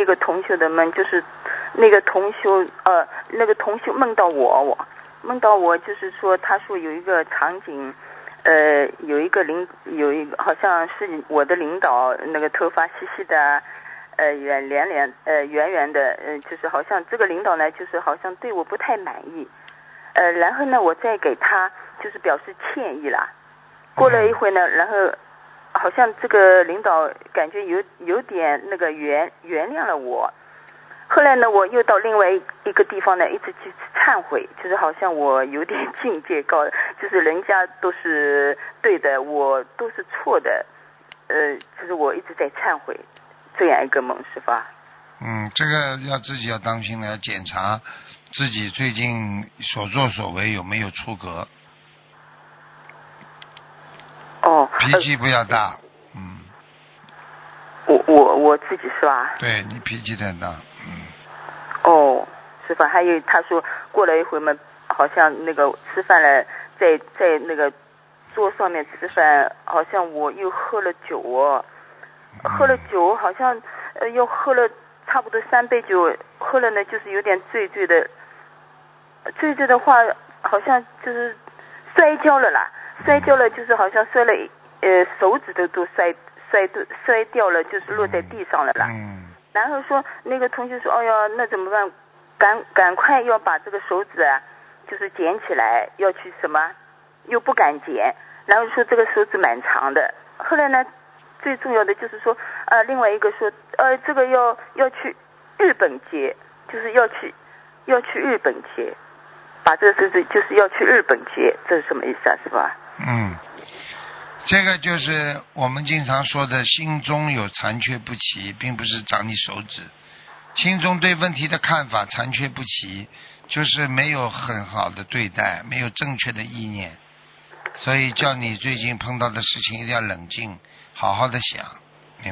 一个同修的梦，就是那个同修梦到我，就是说他说有一个场景，有一个好像是我的领导，那个头发细细的，圆圆的，就是好像这个领导呢，就是好像对我不太满意，然后呢，我再给他就是表示歉意啦。过了一会呢，然后好像这个领导感觉有点那个原谅了我。后来呢，我又到另外一个地方呢，一直去忏悔，就是好像我有点境界高，就是人家都是对的，我都是错的，就是我一直在忏悔，这样一个梦是吧？ 这个自己要当心的，要检查自己最近所作所为有没有出格。 哦。 脾气不要大。 我自己是吧？ 对，你脾气太大。 哦，是吧？还有他说过了一会嘛，好像那个吃饭了，在那个桌上面吃饭，好像我又喝了酒哦，喝了酒好像又喝了差不多3杯酒，喝了呢就是有点醉的话，好像就是摔跤了啦，就是好像摔了手指头都摔掉了，就是落在地上了啦。然后说那个同学说，哎呀，那怎么办？赶快要把这个手指啊，就是捡起来，要去什么，又不敢捡。然后说这个手指蛮长的。后来呢，最重要的就是说，另外一个说，这个要去日本结，就是要去日本结，把这个手指就是要去日本结，这是什么意思啊？是吧？ 这个就是我们经常说的心中有残缺不齐，并不是长你手指。心中对问题的看法残缺不齐，就是没有很好的对待，没有正确的意念。所以叫你最近碰到的事情一定要冷静，好好的想。